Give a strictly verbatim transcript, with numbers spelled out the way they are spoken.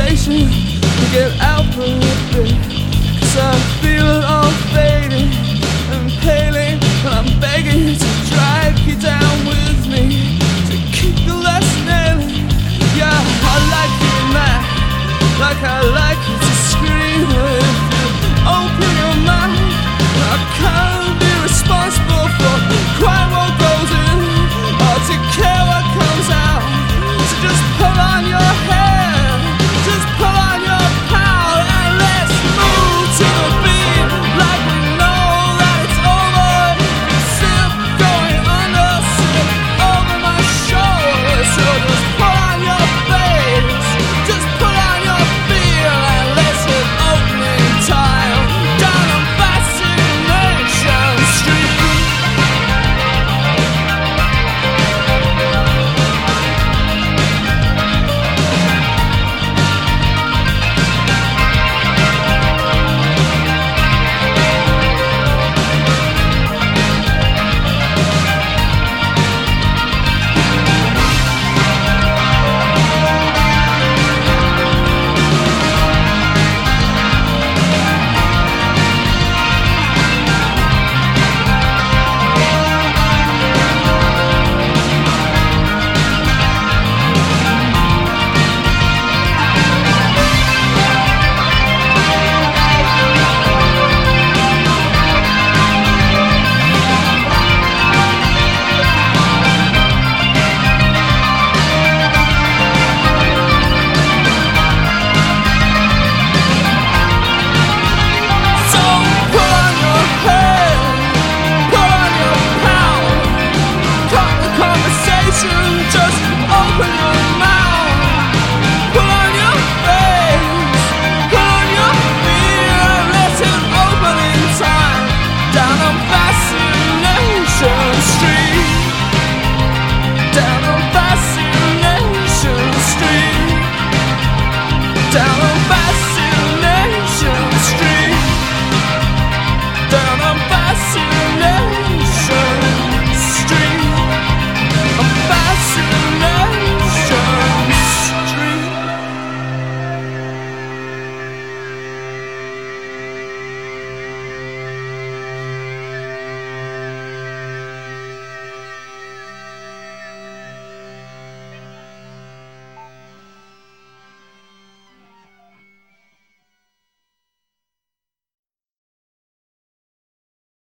conversation to get out for a bit, 'cause I feel it all fading and paling, and I'm begging to drag you down with me to keep the last nailing. Yeah, I like you mad, like I like you to scream. If you open your mouth, I can't be responsible for quite what goes in, or to care what comes out. So just pull on your hair, just pull on your power, and let's move to the beat like we know that it's over. Sip going under, sip over my shoulder. So just pull on your face, just pull on your feel, and let's hit opening time down on Fascination Street. Just open your mouth, pull on your face, pull on your fear, let it open in time down on Fascination Street, down on Fascination Street, down on Fascination Street.